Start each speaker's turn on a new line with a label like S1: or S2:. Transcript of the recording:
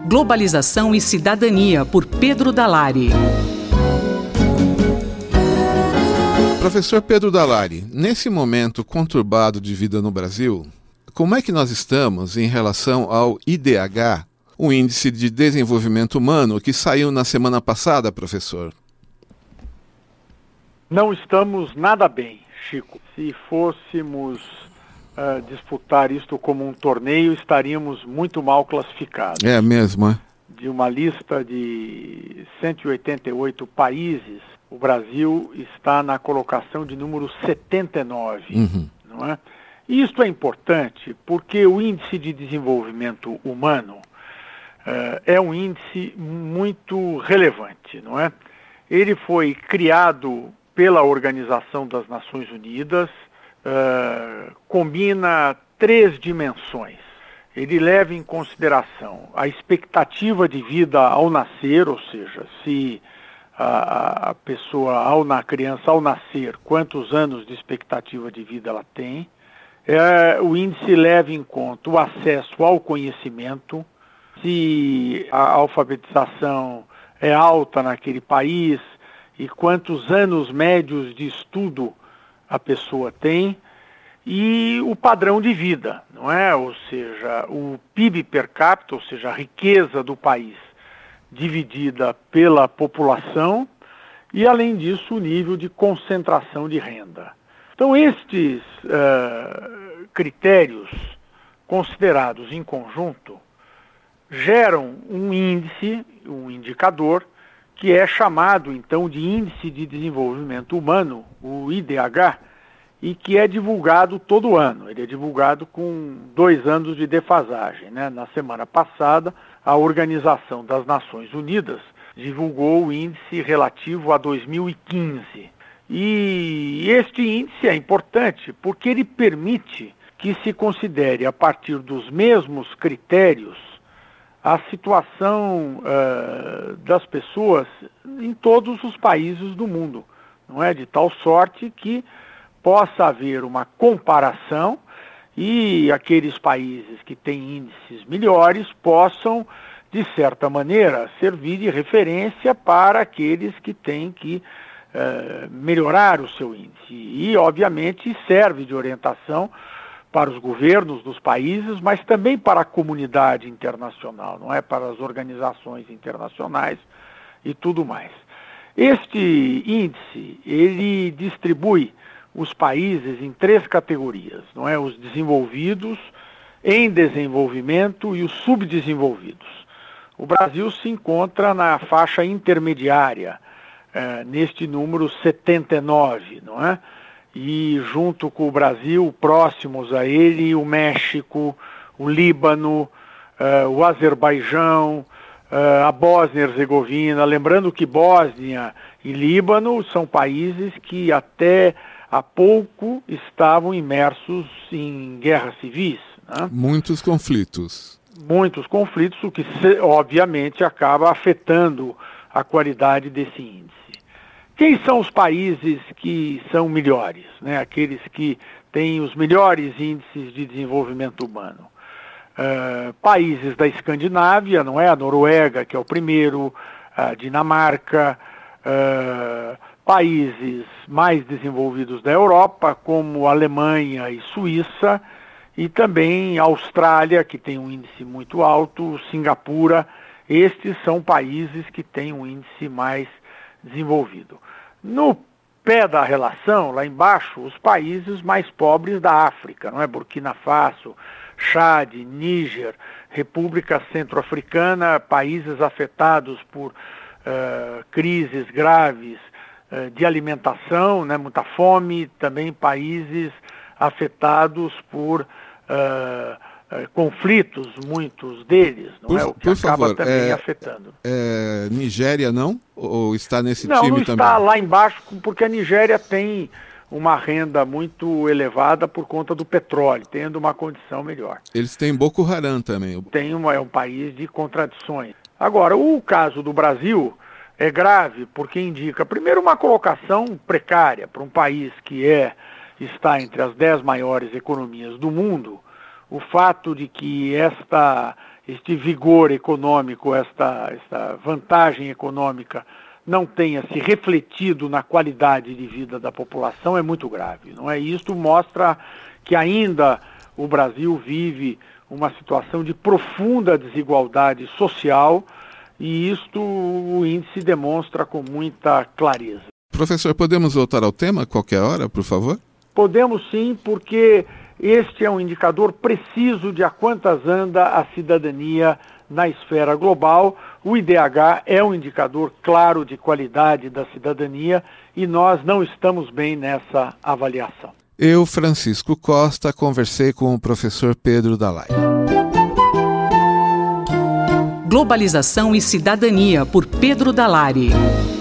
S1: Globalização e Cidadania, por Pedro Dalari.
S2: Professor Pedro Dalari, nesse momento conturbado de vida no Brasil, como é que nós estamos em relação ao IDH, o Índice de Desenvolvimento Humano, que saiu na semana passada, professor?
S3: Não estamos nada bem, Chico. Se fôssemos disputar isto como um torneio, estaríamos muito mal classificados.
S2: É mesmo, é?
S3: De uma lista de 188 países, o Brasil está na colocação de número 79, não é? E isto é importante porque o Índice de Desenvolvimento Humano é um índice muito relevante, não é? Ele foi criado pela Organização das Nações Unidas, combina 3 dimensões. Ele leva em consideração a expectativa de vida ao nascer, ou seja, se a pessoa, a criança ao nascer, quantos anos de expectativa de vida ela tem. O índice leva em conta o acesso ao conhecimento, se a alfabetização é alta naquele país e quantos anos médios de estudo a pessoa tem, e o padrão de vida, não é? Ou seja, o PIB per capita, ou seja, a riqueza do país dividida pela população e, além disso, o nível de concentração de renda. Então, estes critérios considerados em conjunto geram um índice, um indicador, que é chamado, então, de Índice de Desenvolvimento Humano, o IDH, e que é divulgado todo ano. Ele é divulgado com 2 anos de defasagem, né? Na semana passada, a Organização das Nações Unidas divulgou o índice relativo a 2015. E este índice é importante porque ele permite que se considere, a partir dos mesmos critérios, a situação das pessoas em todos os países do mundo, não é? De tal sorte que possa haver uma comparação e aqueles países que têm índices melhores possam, de certa maneira, servir de referência para aqueles que têm que melhorar o seu índice. E, obviamente, serve de orientação para os governos dos países, mas também para a comunidade internacional, não é? Para as organizações internacionais e tudo mais. Este índice, ele distribui os países em 3 categorias, não é? Os desenvolvidos, em desenvolvimento e os subdesenvolvidos. O Brasil se encontra na faixa intermediária, neste número 79, não é? E junto com o Brasil, próximos a ele, o México, o Líbano, o Azerbaijão, a Bósnia e Herzegovina. Lembrando que Bósnia e Líbano são países que até há pouco estavam imersos em guerras civis, né?
S2: Muitos conflitos.
S3: Muitos conflitos, o que obviamente acaba afetando a qualidade desse índice. Quem são os países que são melhores, né? Aqueles que têm os melhores índices de desenvolvimento humano? Países da Escandinávia, não é? A Noruega, que é o primeiro, a Dinamarca, países mais desenvolvidos da Europa, como Alemanha e Suíça, e também Austrália, que tem um índice muito alto, Singapura. Estes são países que têm um índice mais desenvolvido. No pé da relação, lá embaixo, os países mais pobres da África, não é? Burkina Faso, Chad, Níger, República Centro-Africana, países afetados por crises graves de alimentação, né? Muita fome, também países afetados por conflitos, muitos deles, não é? O que acaba também afetando.
S2: Nigéria não? Ou está nesse time também?
S3: Não está lá embaixo, porque a Nigéria tem uma renda muito elevada por conta do petróleo, tendo uma condição melhor.
S2: Eles têm Boko Haram também.
S3: É um país de contradições. Agora, o caso do Brasil é grave porque indica, primeiro, uma colocação precária para um país que está entre as 10 maiores economias do mundo. o fato de que este vigor econômico, esta vantagem econômica não tenha se refletido na qualidade de vida da população é muito grave, não é? Isto mostra que ainda o Brasil vive uma situação de profunda desigualdade social e isto o índice demonstra com muita clareza.
S2: Professor, podemos voltar ao tema a qualquer hora, por favor?
S3: Podemos sim, porque este é um indicador preciso de a quantas anda a cidadania na esfera global. O IDH é um indicador claro de qualidade da cidadania e nós não estamos bem nessa avaliação.
S2: Eu, Francisco Costa, conversei com o professor Pedro Dalari.
S1: Globalização e Cidadania, por Pedro Dalari.